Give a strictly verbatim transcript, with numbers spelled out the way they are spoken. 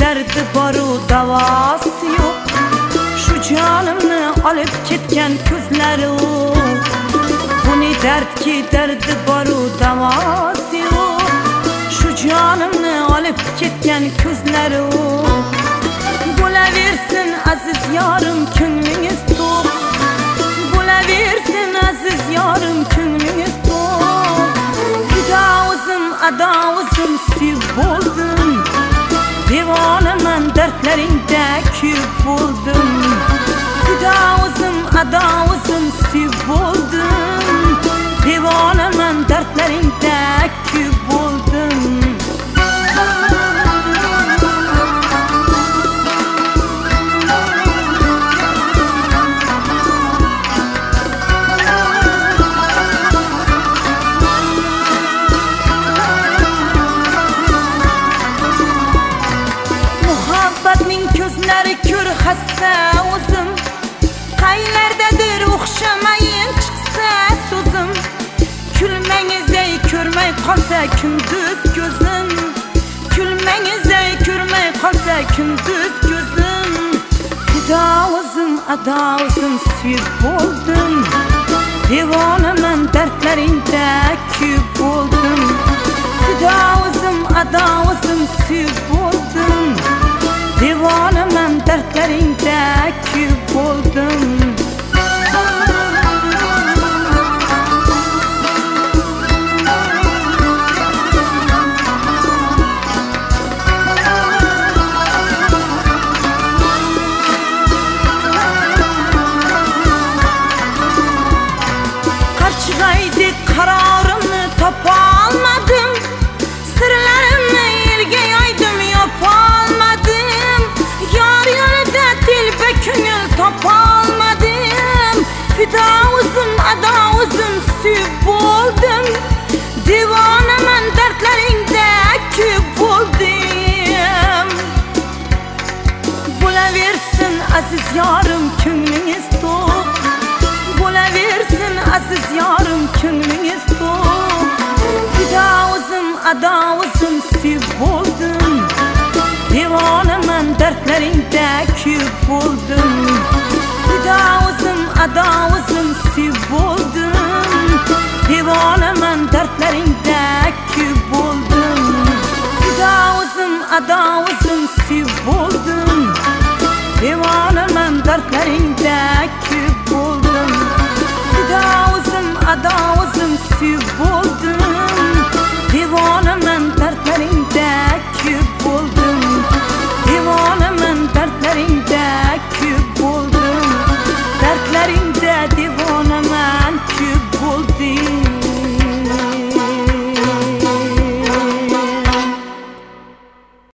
derdi boru davası yok. Şu canımı alıp ketken közleri o. Bu ne dert ki derdi boru davası yok. Şu canımı alıp ketken közleri o. Bulaversin aziz yarım könlünüz tok. Bulaversin aziz yarım könlünüz tok. Fidavuzum adavuzum siv boldum. Divanımın dertlerinde küp buldum. Fidavuzum adavuzum siv boldum. Divanımın dertlerinde küp buldum. Gözleri kör hassa uzun. Qaylerdedir okşamayın çıksa sözüm. Külmenize körmey kalsa kündüz gözüm. Külmenize körmey kalsa kündüz gözüm. Fidavuzum adavuzum süp oldum. Divanımın dertlerinde küp oldum. Fidavuzum adavuzum süp oldum. Divanımın dertlerinde küp oldum. Karşıdaydı kararımı tapalmadım. Sırlarımı ilge yaydım yapalmadım. Yar yolda dilbe könül tapalmadım. Fidavuzum adavuzum süp oldum. Divanımın dertlerinde küp oldum. Bulaversin aziz yarım könlünüz tok. Bulaversin aziz yarım könlünüz tok. Fidavuzum adavuzum süp oldum. Divanımın dertlerinde küp buldum. Fidavuzum adavuzum süp